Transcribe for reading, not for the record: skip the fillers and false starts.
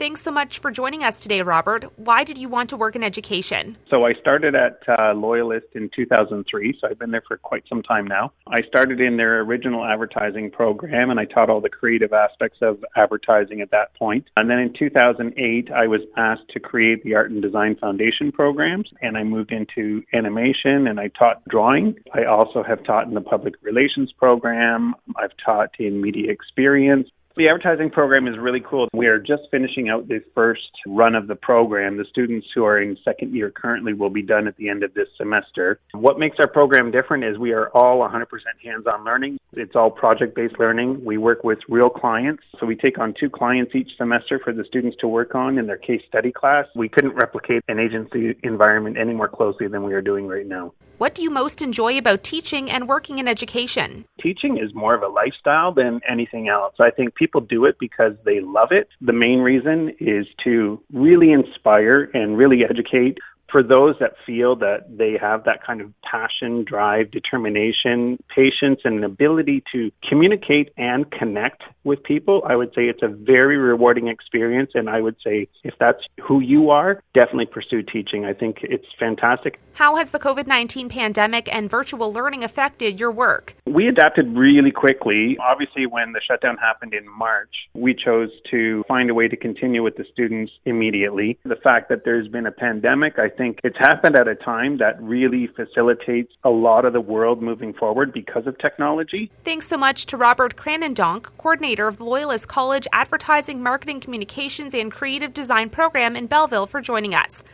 Thanks so much for joining us today, Robert. Why did you want to work in education? So I started at Loyalist in 2003, so I've been there for quite some time now. I started in their original advertising program, and I taught all the creative aspects of advertising at that point. And then in 2008, I was asked to create the Art and Design Foundation programs, and I moved into animation, and I taught drawing. I also have taught in the Public Relations program. I've taught in media experience. The advertising program is really cool. We are just finishing out the first run of the program. The students who are in second year currently will be done at the end of this semester. What makes our program different is we are all 100% hands-on learning. It's all project-based learning. We work with real clients. So we take on 2 clients each semester for the students to work on in their case study class. We couldn't replicate an agency environment any more closely than we are doing right now. What do you most enjoy about teaching and working in education? Teaching is more of a lifestyle than anything else. I think people do it because they love it. The main reason is to really inspire and really educate. For those that feel that they have that kind of passion, drive, determination, patience, and an ability to communicate and connect with people, I would say it's a very rewarding experience. And I would say if that's who you are, definitely pursue teaching. I think it's fantastic. How has the COVID-19 pandemic and virtual learning affected your work? We adapted really quickly. Obviously, when the shutdown happened in March, we chose to find a way to continue with the students immediately. The fact that there's been a pandemic, I think it's happened at a time that really facilitates a lot of the world moving forward because of technology. Thanks so much to Robert Cranendonk, coordinator of the Loyalist College Advertising, Marketing, Communications, and Creative Design program in Belleville, for joining us.